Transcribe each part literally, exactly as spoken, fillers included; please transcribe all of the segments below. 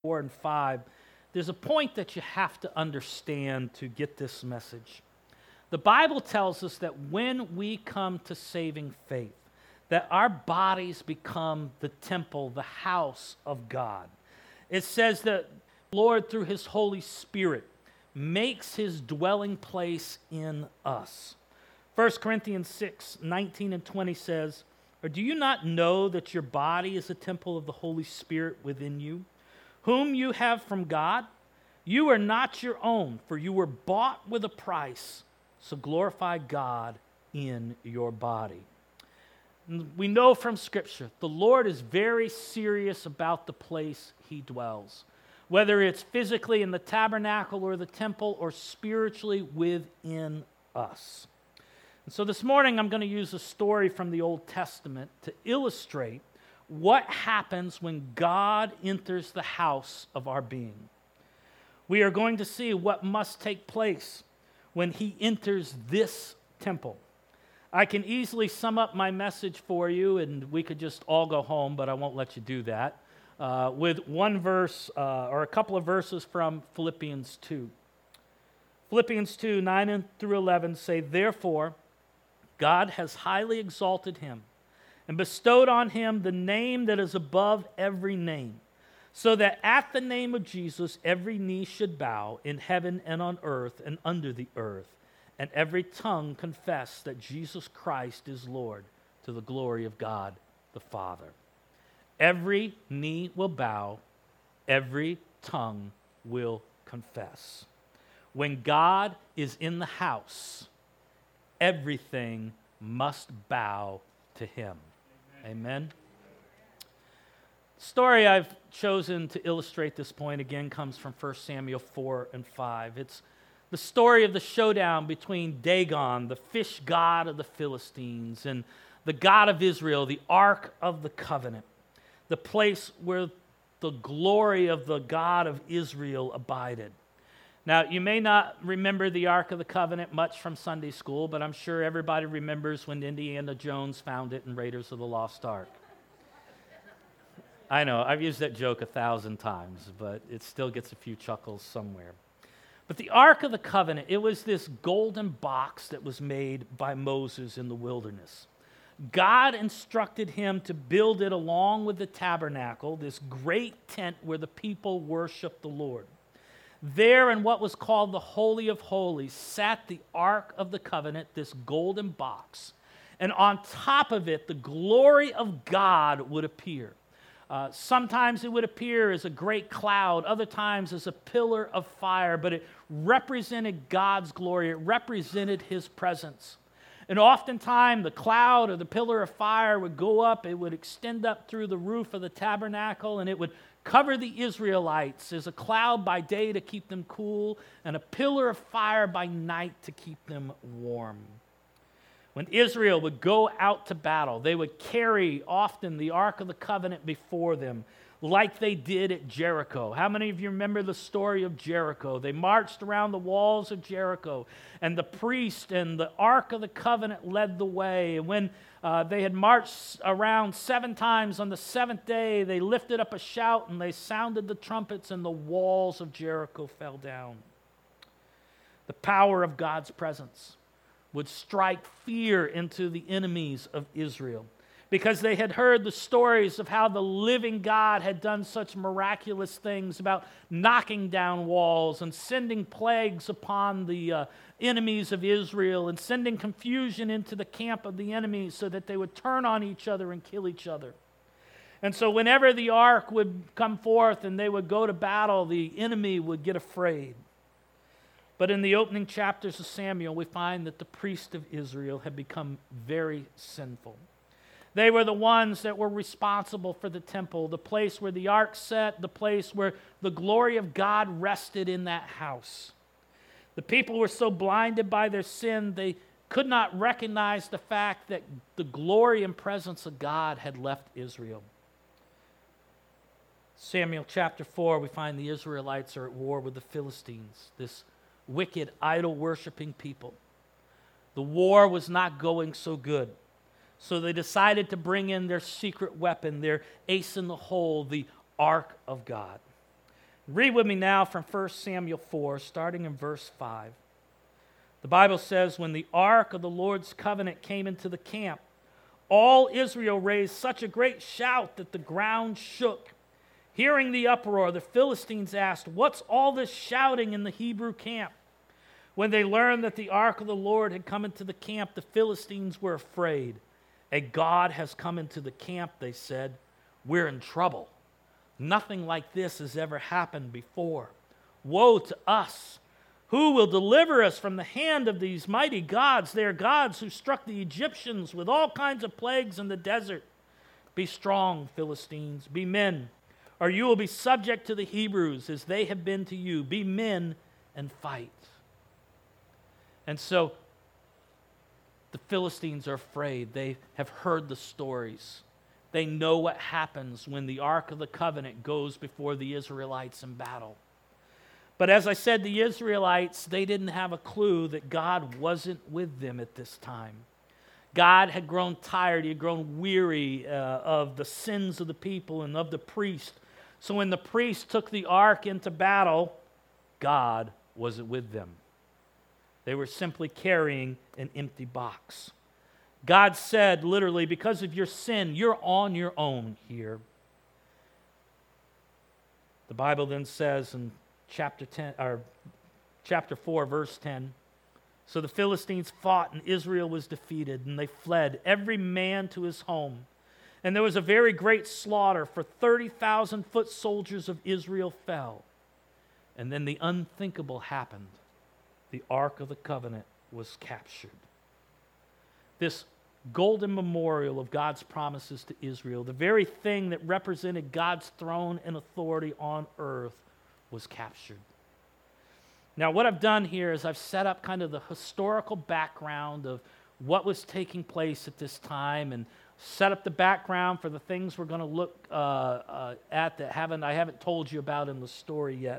four and five, there's a point that you have to understand to get this message. The Bible tells us that when we come to saving faith, that our bodies become the temple, the house of God. It says that the Lord, through his Holy Spirit, makes his dwelling place in us. First Corinthians six, nineteen and twenty says, "Or do you not know that your body is a temple of the Holy Spirit within you, whom you have from God? You are not your own, for you were bought with a price. So glorify God in your body." We know from Scripture, the Lord is very serious about the place he dwells, whether it's physically in the tabernacle or the temple or spiritually within us. And so this morning I'm going to use a story from the Old Testament to illustrate what happens when God enters the house of our being. We are going to see what must take place when he enters this temple. I can easily sum up my message for you, and we could just all go home, but I won't let you do that, uh, with one verse uh, or a couple of verses from Philippians two. Philippians two, nine through eleven say, "Therefore, God has highly exalted him and bestowed on him the name that is above every name, so that at the name of Jesus every knee should bow in heaven and on earth and under the earth, and every tongue confess that Jesus Christ is Lord, to the glory of God the Father." Every knee will bow, every tongue will confess. When God is in the house, everything must bow to him. Amen. Amen. The story I've chosen to illustrate this point again comes from First Samuel four and five. It's the story of the showdown between Dagon, the fish god of the Philistines, and the God of Israel, the Ark of the Covenant, the place where the glory of the God of Israel abided. Now, you may not remember the Ark of the Covenant much from Sunday school, but I'm sure everybody remembers when Indiana Jones found it in Raiders of the Lost Ark. I know, I've used that joke a thousand times, but it still gets a few chuckles somewhere. But the Ark of the Covenant, it was this golden box that was made by Moses in the wilderness. God instructed him to build it along with the tabernacle, this great tent where the people worshiped the Lord. There in what was called the Holy of Holies sat the Ark of the Covenant, this golden box. And on top of it, the glory of God would appear. Uh, sometimes it would appear as a great cloud, other times as a pillar of fire, but it represented God's glory. It represented his presence. And oftentimes the cloud or the pillar of fire would go up, it would extend up through the roof of the tabernacle, and it would cover the Israelites as a cloud by day to keep them cool, and a pillar of fire by night to keep them warm. When Israel would go out to battle, they would carry often the Ark of the Covenant before them, like they did at Jericho. How many of you remember the story of Jericho? They marched around the walls of Jericho, and the priest and the Ark of the Covenant led the way. And when uh, they had marched around seven times, on the seventh day, they lifted up a shout and they sounded the trumpets, and the walls of Jericho fell down. The power of God's presence would strike fear into the enemies of Israel, because they had heard the stories of how the living God had done such miraculous things about knocking down walls and sending plagues upon the uh, enemies of Israel and sending confusion into the camp of the enemies so that they would turn on each other and kill each other. And so whenever the ark would come forth and they would go to battle, the enemy would get afraid. But in the opening chapters of Samuel, we find that the priests of Israel had become very sinful. They were the ones that were responsible for the temple, the place where the ark sat, the place where the glory of God rested in that house. The people were so blinded by their sin, they could not recognize the fact that the glory and presence of God had left Israel. Samuel chapter four, we find the Israelites are at war with the Philistines, this wicked, idol-worshiping people. The war was not going so good. So they decided to bring in their secret weapon, their ace in the hole, the Ark of God. Read with me now from First Samuel four, starting in verse five. The Bible says, when the ark of the Lord's covenant came into the camp, all Israel raised such a great shout that the ground shook. Hearing the uproar, the Philistines asked, "What's all this shouting in the Hebrew camp?" When they learned that the ark of the Lord had come into the camp, the Philistines were afraid. "A god has come into the camp," they said. "We're in trouble. Nothing like this has ever happened before. Woe to us! Who will deliver us from the hand of these mighty gods? They are gods who struck the Egyptians with all kinds of plagues in the desert. Be strong, Philistines. Be men, or you will be subject to the Hebrews as they have been to you. Be men and fight." And so the Philistines are afraid. They have heard the stories. They know what happens when the Ark of the Covenant goes before the Israelites in battle. But as I said, the Israelites, they didn't have a clue that God wasn't with them at this time. God had grown tired. He had grown weary uh, of the sins of the people and of the priest. So when the priest took the ark into battle, God wasn't with them. They were simply carrying an empty box. God said, literally, because of your sin, you're on your own here. The Bible then says in chapter ten, or chapter four, verse ten, so the Philistines fought, and Israel was defeated, and they fled, every man to his home. And there was a very great slaughter, for thirty thousand foot soldiers of Israel fell. And then the unthinkable happened. The Ark of the Covenant was captured. This golden memorial of God's promises to Israel, the very thing that represented God's throne and authority on earth, was captured. Now, what I've done here is I've set up kind of the historical background of what was taking place at this time, and set up the background for the things we're going to look uh, uh, at that haven't I haven't told you about in the story yet.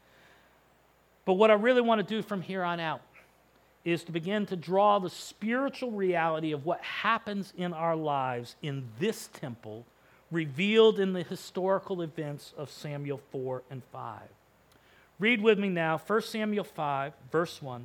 But what I really want to do from here on out is to begin to draw the spiritual reality of what happens in our lives in this temple, revealed in the historical events of Samuel four and five. Read with me now, First Samuel five, verse one.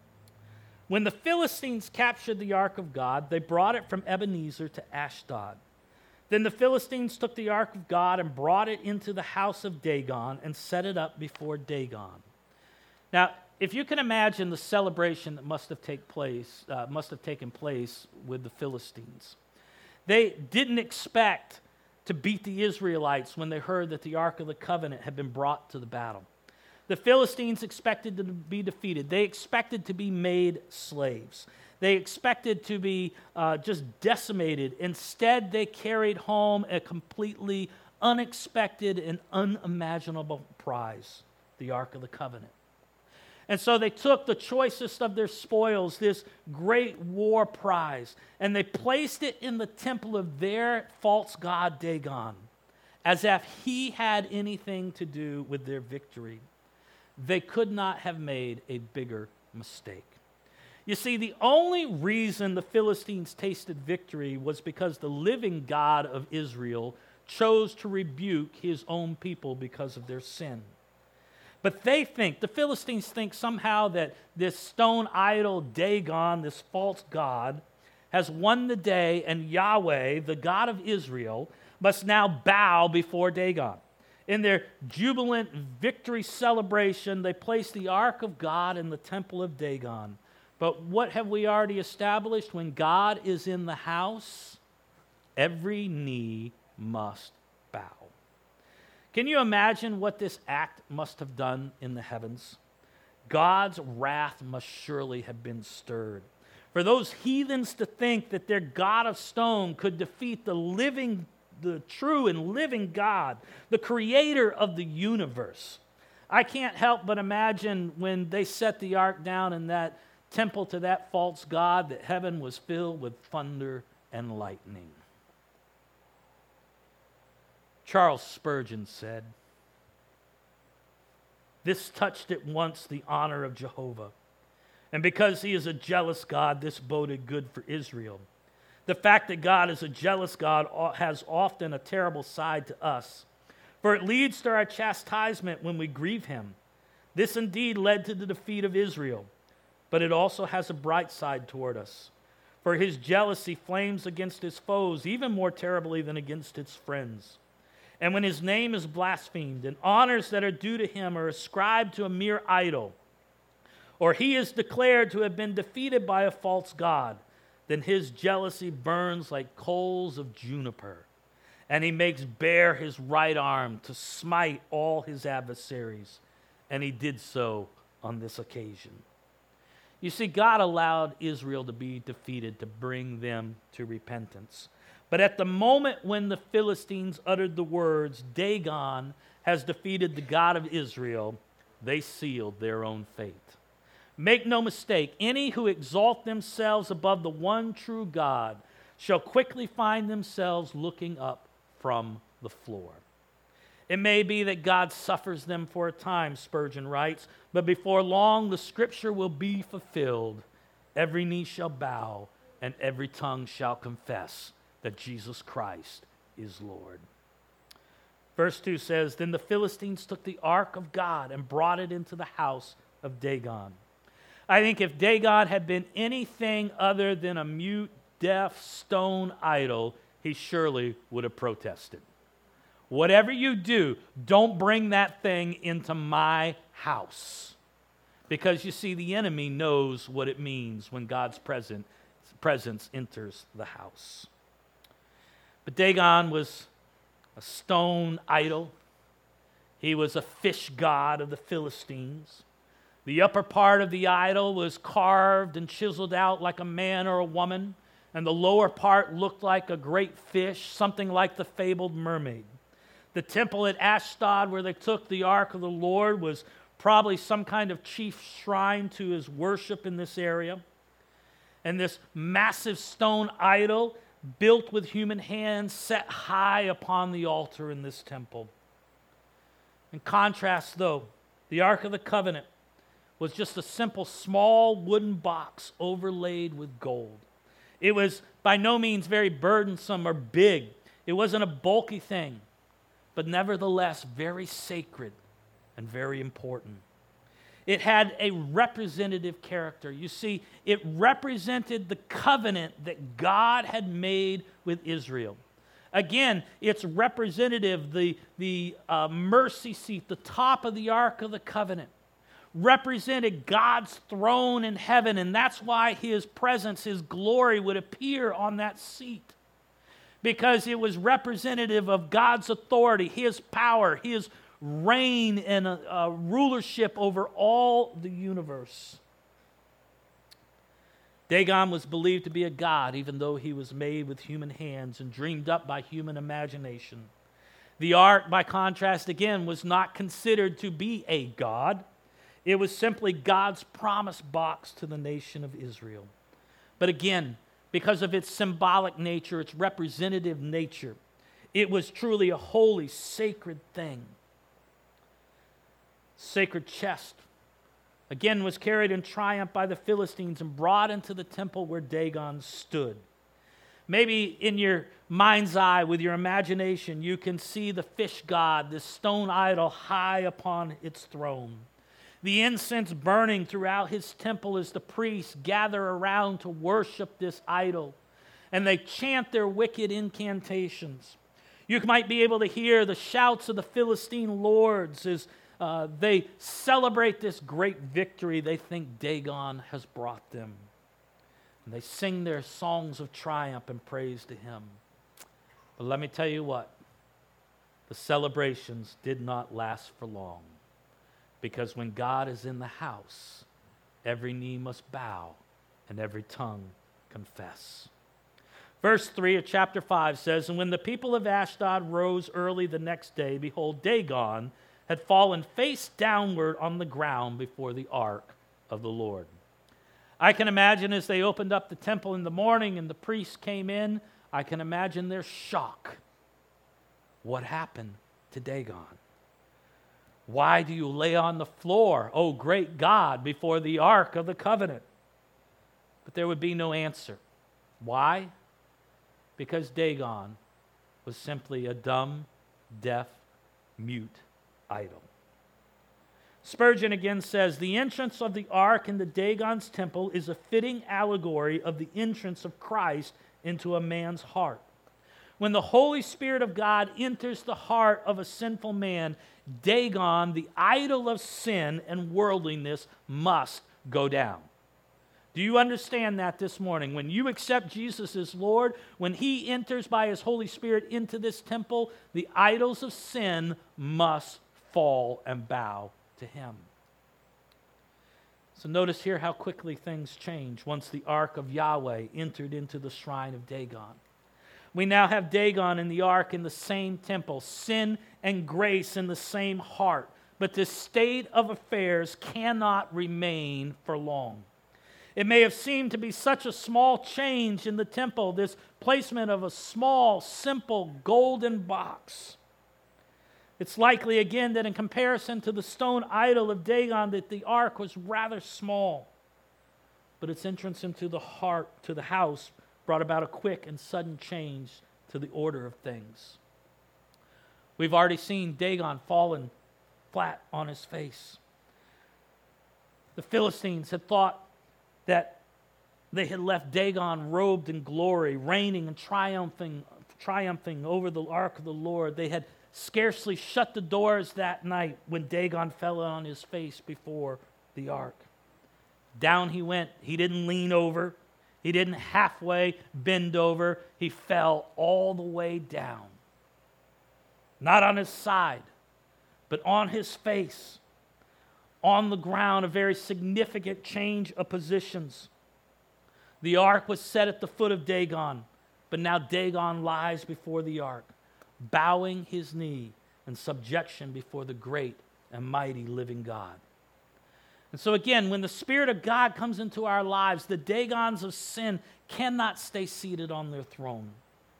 When the Philistines captured the ark of God, they brought it from Ebenezer to Ashdod. Then the Philistines took the ark of God and brought it into the house of Dagon and set it up before Dagon. Now, if you can imagine the celebration that must have take place, uh, must have taken place with the Philistines. They didn't expect to beat the Israelites when they heard that the Ark of the Covenant had been brought to the battle. The Philistines expected to be defeated. They expected to be made slaves. They expected to be uh, just decimated. Instead, they carried home a completely unexpected and unimaginable prize, the Ark of the Covenant. And so they took the choicest of their spoils, this great war prize, and they placed it in the temple of their false god Dagon, as if he had anything to do with their victory. They could not have made a bigger mistake. You see, the only reason the Philistines tasted victory was because the living God of Israel chose to rebuke his own people because of their sin. But they think, the Philistines think somehow that this stone idol Dagon, this false god, has won the day, and Yahweh, the God of Israel, must now bow before Dagon. In their jubilant victory celebration, they place the ark of God in the temple of Dagon. But what have we already established? When God is in the house, every knee must bow. Can you imagine what this act must have done in the heavens? God's wrath must surely have been stirred. For those heathens to think that their God of stone could defeat the living, the true and living God, the creator of the universe. I can't help but imagine when they set the ark down in that temple to that false god, that heaven was filled with thunder and lightning. Charles Spurgeon said, "This touched at once the honor of Jehovah, and because he is a jealous God, this boded good for Israel. The fact that God is a jealous God has often a terrible side to us, For it leads to our chastisement when we grieve him. This indeed led to the defeat of Israel, but it also has a bright side toward us. For his jealousy flames against his foes even more terribly than against his friends. And when his name is blasphemed, and honors that are due to him are ascribed to a mere idol, or he is declared to have been defeated by a false god, then his jealousy burns like coals of juniper, and he makes bare his right arm to smite all his adversaries, and he did so on this occasion. You see, God allowed Israel to be defeated to bring them to repentance. But at the moment when the Philistines uttered the words, Dagon has defeated the God of Israel, they sealed their own fate. Make no mistake, any who exalt themselves above the one true God shall quickly find themselves looking up from the floor. It may be that God suffers them for a time, Spurgeon writes, but before long the scripture will be fulfilled. Every knee shall bow and every tongue shall confess that Jesus Christ is Lord. Verse two says, Then the Philistines took the ark of God and brought it into the house of Dagon. I think if Dagon had been anything other than a mute, deaf, stone idol, he surely would have protested. Whatever you do, don't bring that thing into my house. Because you see, the enemy knows what it means when God's present, presence enters the house. But Dagon was a stone idol. He was a fish god of the Philistines. The upper part of the idol was carved and chiseled out like a man or a woman, and the lower part looked like a great fish, something like the fabled mermaid. The temple at Ashdod, where they took the ark of the Lord, was probably some kind of chief shrine to his worship in this area. And this massive stone idol, built with human hands, set high upon the altar in this temple. In contrast, though, the Ark of the Covenant was just a simple small wooden box overlaid with gold. It was by no means very burdensome or big. It wasn't a bulky thing, but nevertheless very sacred and very important. It had a representative character. You see, it represented the covenant that God had made with Israel. Again, it's representative, the, the uh, mercy seat, the top of the Ark of the Covenant, represented God's throne in heaven, and that's why his presence, his glory would appear on that seat. Because it was representative of God's authority, his power, his reign and a, a rulership over all the universe. Dagon was believed to be a god, even though he was made with human hands and dreamed up by human imagination. The ark, by contrast, again, was not considered to be a god. It was simply God's promise box to the nation of Israel. But again, because of its symbolic nature, its representative nature, it was truly a holy, sacred thing. Sacred chest, again, was carried in triumph by the Philistines and brought into the temple where Dagon stood. Maybe in your mind's eye, with your imagination, you can see the fish god, this stone idol, high upon its throne. The incense burning throughout his temple as the priests gather around to worship this idol, and they chant their wicked incantations. You might be able to hear the shouts of the Philistine lords as Uh, they celebrate this great victory they think Dagon has brought them. And they sing their songs of triumph and praise to him. But let me tell you what, the celebrations did not last for long. Because when God is in the house, every knee must bow and every tongue confess. Verse three of chapter five says, And when the people of Ashdod rose early the next day, behold, Dagon had fallen face downward on the ground before the ark of the Lord. I can imagine as they opened up the temple in the morning and the priests came in, I can imagine their shock. What happened to Dagon? Why do you lay on the floor, O great God, before the ark of the covenant? But there would be no answer. Why? Because Dagon was simply a dumb, deaf mute idol. Spurgeon again says, the entrance of the ark into Dagon's temple is a fitting allegory of the entrance of Christ into a man's heart. When the Holy Spirit of God enters the heart of a sinful man, Dagon, the idol of sin and worldliness, must go down. Do you understand that this morning? When you accept Jesus as Lord, when He enters by His Holy Spirit into this temple, the idols of sin must fall and bow to Him. So notice here how quickly things change once the ark of Yahweh entered into the shrine of Dagon. We now have Dagon and the ark in the same temple, sin and grace in the same heart. But this state of affairs cannot remain for long. It may have seemed to be such a small change in the temple, this placement of a small, simple golden box. It's likely, again, that in comparison to the stone idol of Dagon, that the ark was rather small. But its entrance into the heart, to the house, brought about a quick and sudden change to the order of things. We've already seen Dagon fallen flat on his face. The Philistines had thought that they had left Dagon robed in glory, reigning and triumphing, triumphing over the ark of the Lord. They had scarcely shut the doors that night when Dagon fell on his face before the ark. Down he went. He didn't lean over. He didn't halfway bend over. He fell all the way down. Not on his side, but on his face. On the ground, a very significant change of positions. The ark was set at the foot of Dagon, but now Dagon lies before the ark, bowing his knee in subjection before the great and mighty living God. And so again, when the Spirit of God comes into our lives, the Dagons of sin cannot stay seated on their throne.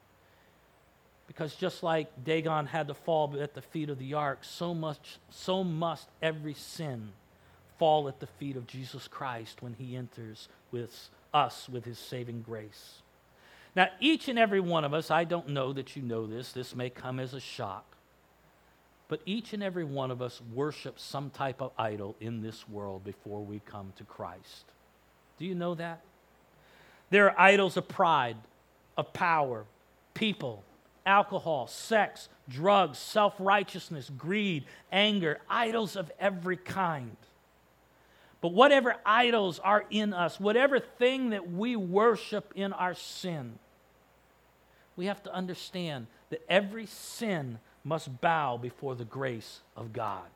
Because just like Dagon had to fall at the feet of the ark, so much, so must every sin fall at the feet of Jesus Christ when He enters with us with His saving grace. Now, each and every one of us, I don't know that you know this, this may come as a shock, but each and every one of us worships some type of idol in this world before we come to Christ. Do you know that? There are idols of pride, of power, people, alcohol, sex, drugs, self-righteousness, greed, anger, idols of every kind. But whatever idols are in us, whatever thing that we worship in our sin, we have to understand that every sin must bow before the grace of God.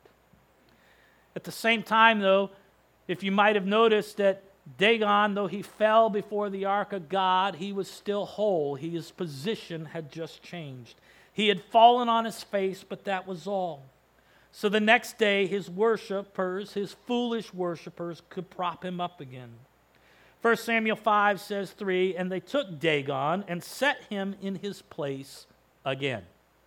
At the same time, though, if you might have noticed that Dagon, though he fell before the ark of God, he was still whole. His position had just changed. He had fallen on his face, but that was all. So the next day, his worshipers, his foolish worshipers, could prop him up again. First Samuel five says three, and they took Dagon and set him in his place again.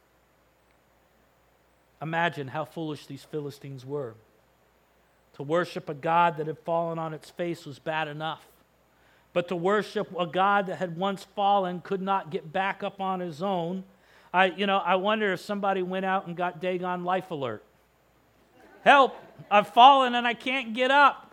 Imagine how foolish these Philistines were. To worship a God that had fallen on its face was bad enough. But to worship a God that had once fallen, could not get back up on his own. I, you know, I wonder if somebody went out and got Dagon Life Alert. Help, I've fallen and I can't get up.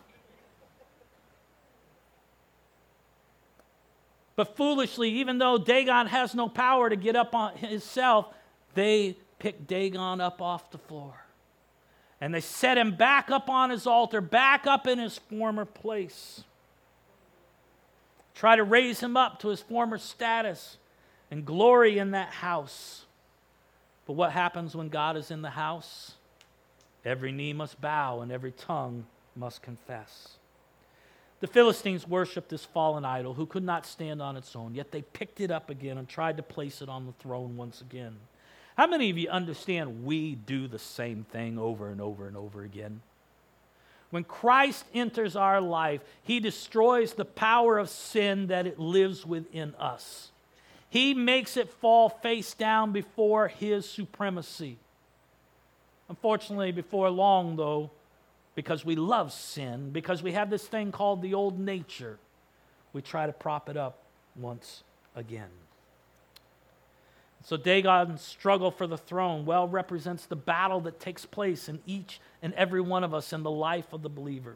But foolishly, even though Dagon has no power to get up on himself, they pick Dagon up off the floor. And they set him back up on his altar, back up in his former place. Try to raise him up to his former status and glory in that house. But what happens when God is in the house? Every knee must bow and every tongue must confess. The Philistines worshiped this fallen idol who could not stand on its own, yet they picked it up again and tried to place it on the throne once again. How many of you understand we do the same thing over and over and over again? When Christ enters our life, He destroys the power of sin that it lives within us. He makes it fall face down before His supremacy. Unfortunately, before long, though, because we love sin, because we have this thing called the old nature, we try to prop it up once again. So Dagon's struggle for the throne well represents the battle that takes place in each and every one of us in the life of the believer.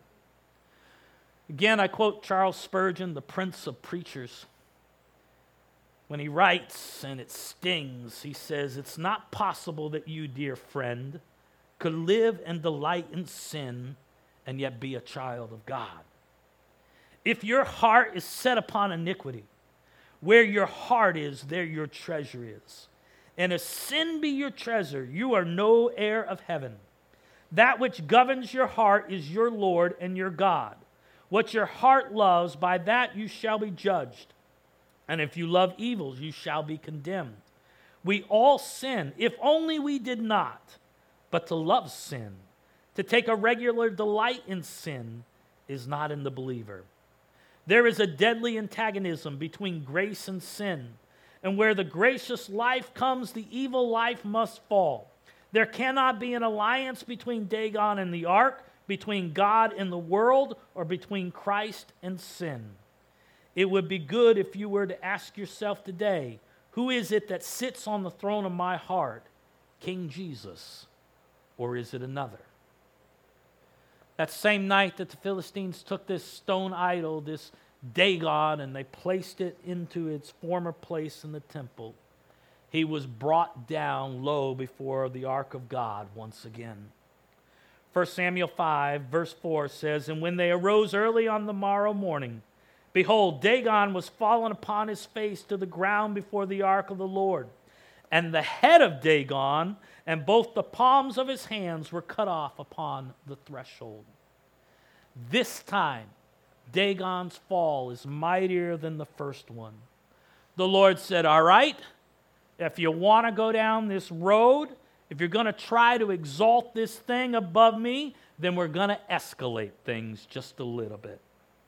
Again, I quote Charles Spurgeon, the Prince of Preachers. When he writes, and it stings, he says, "It's not possible that you, dear friend, could live and delight in sin and yet be a child of God. If your heart is set upon iniquity, where your heart is, there your treasure is. And if sin be your treasure, you are no heir of heaven. That which governs your heart is your Lord and your God. What your heart loves, by that you shall be judged. And if you love evils, you shall be condemned. We all sin, if only we did not. But to love sin, to take a regular delight in sin, is not in the believer. There is a deadly antagonism between grace and sin. And where the gracious life comes, the evil life must fall. There cannot be an alliance between Dagon and the ark, between God and the world, or between Christ and sin. It would be good if you were to ask yourself today, who is it that sits on the throne of my heart? King Jesus, or is it another? That same night that the Philistines took this stone idol, this Dagon, and they placed it into its former place in the temple, he was brought down low before the ark of God once again. First Samuel five, verse four says, "And when they arose early on the morrow morning, behold, Dagon was fallen upon his face to the ground before the ark of the Lord. And the head of Dagon and both the palms of his hands were cut off upon the threshold." This time, Dagon's fall is mightier than the first one. The Lord said, all right, if you want to go down this road, if you're going to try to exalt this thing above me, then we're going to escalate things just a little bit.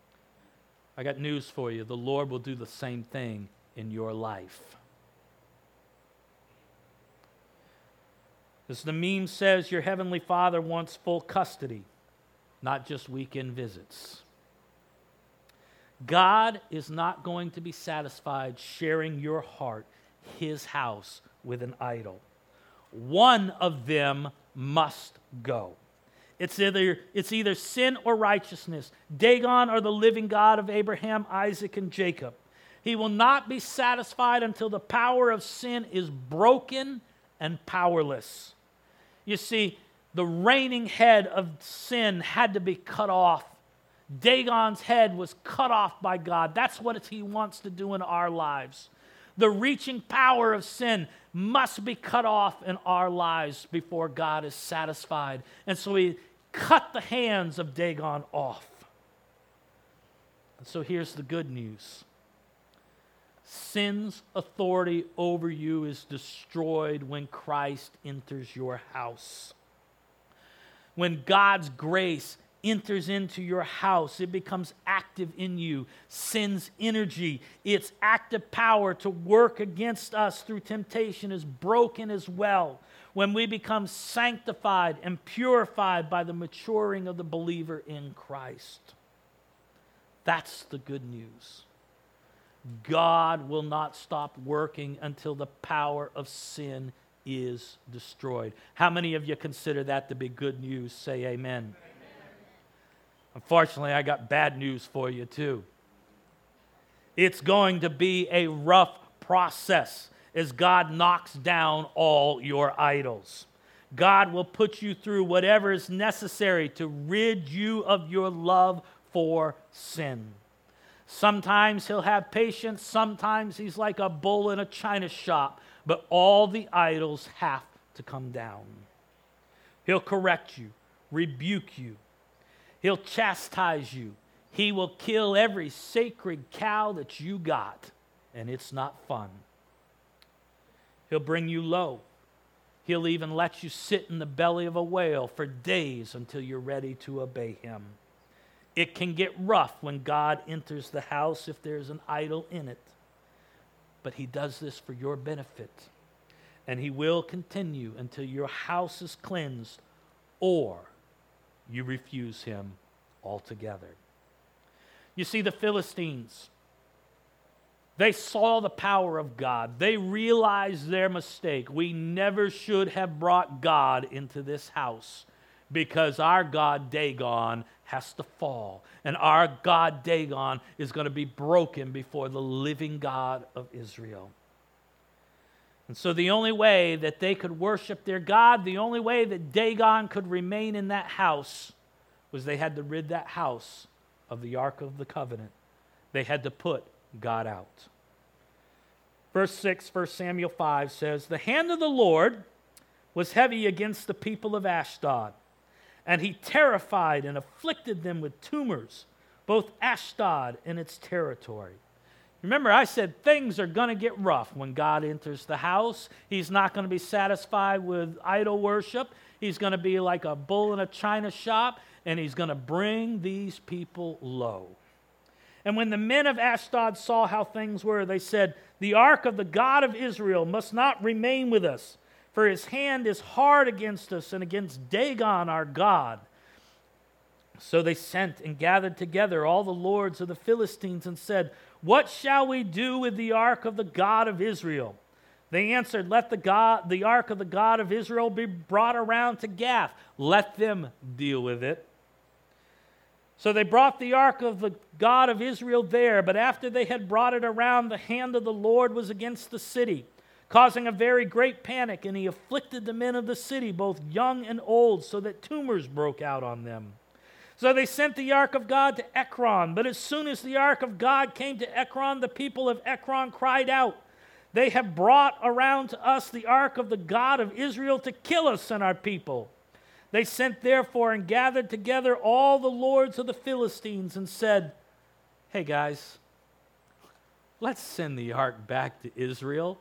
I got news for you. The Lord will do the same thing in your life. As the meme says, your Heavenly Father wants full custody, not just weekend visits. God is not going to be satisfied sharing your heart, His house, with an idol. One of them must go. It's either, it's either sin or righteousness, Dagon or the living God of Abraham, Isaac, and Jacob. He will not be satisfied until the power of sin is broken and powerless. You see, the reigning head of sin had to be cut off. Dagon's head was cut off by God. That's what He wants to do in our lives. The reaching power of sin must be cut off in our lives before God is satisfied. And so He cut the hands of Dagon off. And so here's the good news. Sin's authority over you is destroyed when Christ enters your house. When God's grace enters into your house, it becomes active in you. Sin's energy, its active power to work against us through temptation, is broken as well when we become sanctified and purified by the maturing of the believer in Christ. That's the good news. God will not stop working until the power of sin is destroyed. How many of you consider that to be good news? Say amen. Amen. Unfortunately, I got bad news for you too. It's going to be a rough process as God knocks down all your idols. God will put you through whatever is necessary to rid you of your love for sin. Sometimes He'll have patience, sometimes He's like a bull in a china shop, but all the idols have to come down. He'll correct you, rebuke you. He'll chastise you. He will kill every sacred cow that you got, and it's not fun. He'll bring you low. He'll even let you sit in the belly of a whale for days until you're ready to obey Him. It can get rough when God enters the house if there's an idol in it. But He does this for your benefit. And He will continue until your house is cleansed or you refuse Him altogether. You see, the Philistines, They saw the power of God. They realized their mistake. We never should have brought God into this house because our god Dagon has to fall. And our god Dagon is going to be broken before the living God of Israel. And so the only way that they could worship their God, the only way that Dagon could remain in that house was they had to rid that house of the Ark of the Covenant. They had to put God out. Verse six, First Samuel five says, "The hand of the Lord was heavy against the people of Ashdod, and he terrified and afflicted them with tumors, both Ashdod and its territory." Remember, I said things are going to get rough when God enters the house. He's not going to be satisfied with idol worship. He's going to be like a bull in a china shop, and he's going to bring these people low. And when the men of Ashdod saw how things were, they said, "The ark of the God of Israel must not remain with us, for his hand is hard against us and against Dagon our God." So they sent and gathered together all the lords of the Philistines and said, "What shall we do with the ark of the God of Israel?" They answered, "Let the God, the ark of the God of Israel be brought around to Gath. Let them deal with it." So they brought the ark of the God of Israel there, but after they had brought it around, the hand of the Lord was against the city, causing a very great panic, and he afflicted the men of the city, both young and old, so that tumors broke out on them. So they sent the ark of God to Ekron, but as soon as the ark of God came to Ekron, the people of Ekron cried out, "They have brought around to us the ark of the God of Israel to kill us and our people." They sent therefore and gathered together all the lords of the Philistines and said, "Hey guys, let's send the ark back to Israel.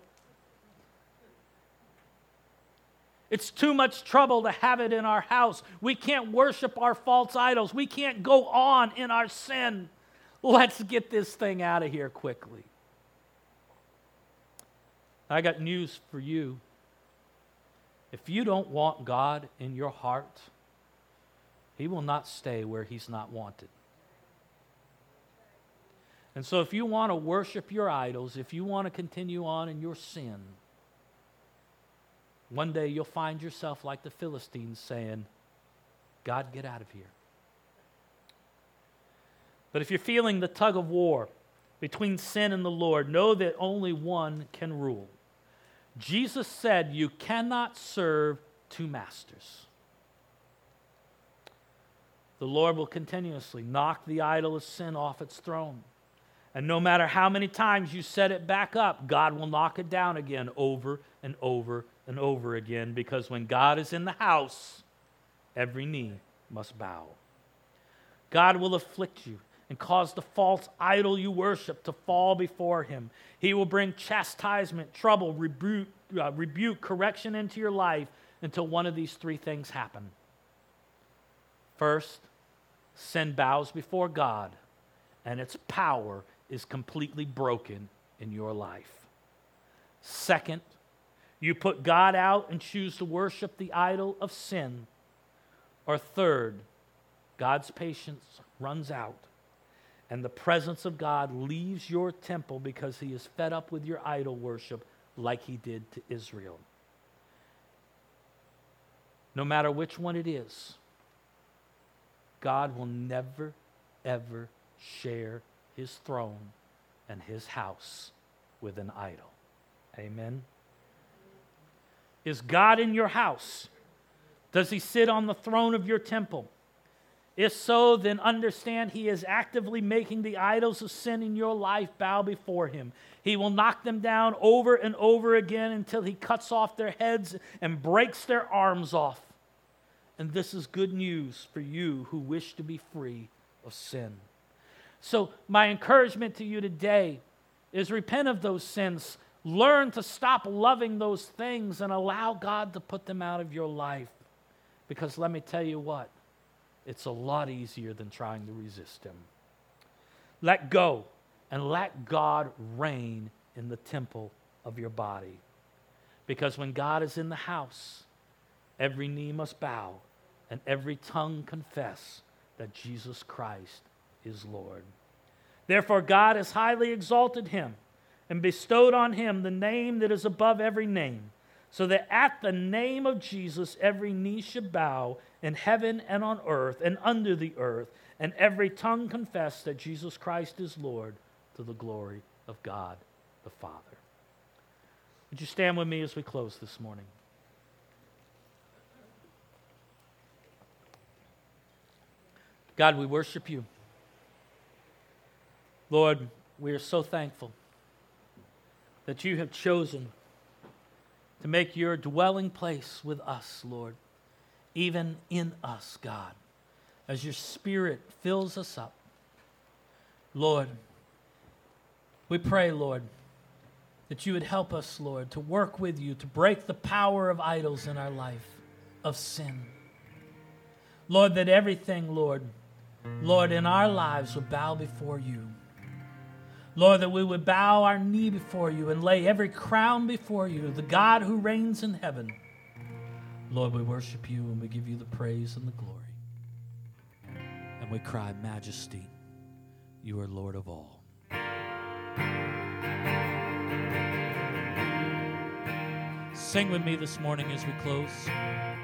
It's too much trouble to have it in our house. We can't worship our false idols. We can't go on in our sin. Let's get this thing out of here quickly." I got news for you. If you don't want God in your heart, he will not stay where he's not wanted. And so if you want to worship your idols, if you want to continue on in your sin, one day you'll find yourself like the Philistines saying, "God, get out of here." But if you're feeling the tug of war between sin and the Lord, know that only one can rule. Jesus said you cannot serve two masters. The Lord will continuously knock the idol of sin off its throne. And no matter how many times you set it back up, God will knock it down again over and over and over again, because when God is in the house, every knee must bow. God will afflict you and cause the false idol you worship to fall before him. He will bring chastisement, trouble, rebuke, uh, rebuke, correction into your life until one of these three things happen. First, sin bows before God, and its power is completely broken in your life. Second, you put God out and choose to worship the idol of sin. Or third, God's patience runs out, and the presence of God leaves your temple because he is fed up with your idol worship like he did to Israel. No matter which one it is, God will never, ever share his throne and his house with an idol. Amen? Is God in your house? Does he sit on the throne of your temple? If so, then understand he is actively making the idols of sin in your life bow before him. He will knock them down over and over again until he cuts off their heads and breaks their arms off. And this is good news for you who wish to be free of sin. So my encouragement to you today is repent of those sins. Learn to stop loving those things and allow God to put them out of your life. Because let me tell you what, it's a lot easier than trying to resist him. Let go and let God reign in the temple of your body. Because when God is in the house, every knee must bow and every tongue confess that Jesus Christ is Lord. Therefore, God has highly exalted him and bestowed on him the name that is above every name, so that at the name of Jesus every knee should bow in heaven and on earth and under the earth, and every tongue confess that Jesus Christ is Lord, to the glory of God the Father. Would you stand with me as we close this morning? God, we worship you. Lord, we are so thankful that you have chosen to make your dwelling place with us, Lord, even in us, God, as your Spirit fills us up. Lord, we pray, Lord, that you would help us, Lord, to work with you, to break the power of idols in our life, of sin. Lord, that everything, Lord, Lord, in our lives would bow before you. Lord, that we would bow our knee before you and lay every crown before you, the God who reigns in heaven. Lord, we worship you and we give you the praise and the glory. And we cry, Majesty, you are Lord of all. Sing with me this morning as we close.